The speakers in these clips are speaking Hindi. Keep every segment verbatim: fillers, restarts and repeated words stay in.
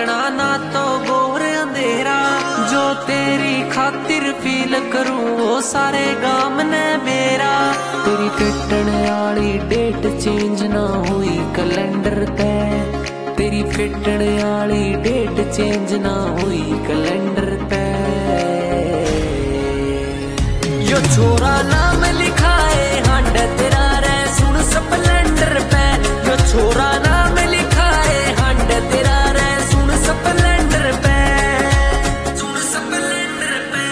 चांदना ना तो गोर अंधेरा, जो तेरी खातिर फील करूं वो सारे गाम ने मेरा। तेरी फिटण आली डेट चेंज ना हुई कैलेंडर ते, तेरी फिटण आली डेट चेंज ना हुई कैलेंडर ते। यो छोरा नाम लिखाए हांड तेरा रे सुन स्प्लेंडर पे, यो छोरा नाम लिखाए हांड तेरा रे सुन स्प्लेंडर पे, सुन स्प्लेंडर पे।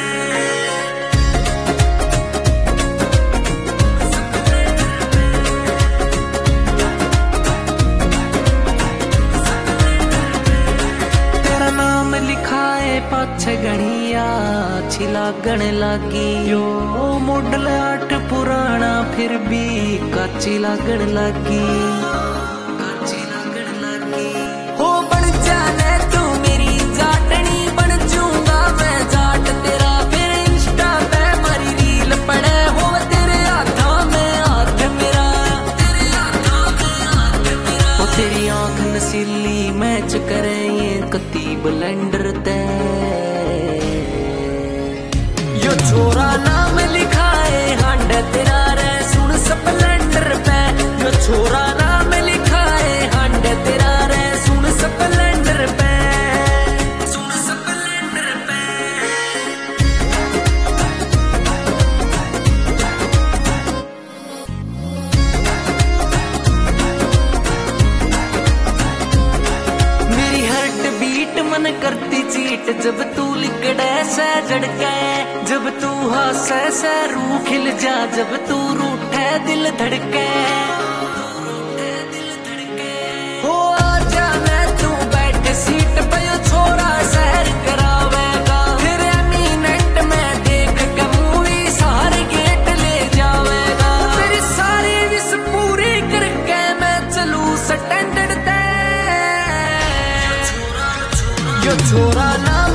तेरा नाम लिखाए पाछे गणिया अच्छी लागण लागी, यो मॉडल आठ पुराना फिर भी काची लागण लागी, काची लागण लागी। हो बन जाने तू मेरी जाटनी, बन जाऊंगा मैं जाट तेरा, फिर इंस्टा पे मारी रील पड़े हो तेरे हाथों में हाथ मेरा, तेरे हाथों में हाथ मेरा। हो तेरी आंख नसीली मैच करे ये कती ब्लेंडर ते। यो छोरा नाम लिखाए हांड तेरा रे सुन स्प्लेंडर पे, यो छोरा नाम लिखाए हांड तेरा रे सुन स्प्लेंडर पे, सुन स्प्लेंडर पे। मेरी हार्ट बीट मन करती चीट जब तू लिकड़े से झड़के, जब तू हंसे से रूह खिल जा, जब तू रूठे दिल धड़के, हो आजा मैं तू बैठ सीट पे यो छोरा सैर करावेगा, फिर एमिनेंट में देख के मूवी सारे गेट ले जावेगा, मेरी सारी विश पूरी करके मैं चलूं स्टैंडर्ड ते। यो छोरा ना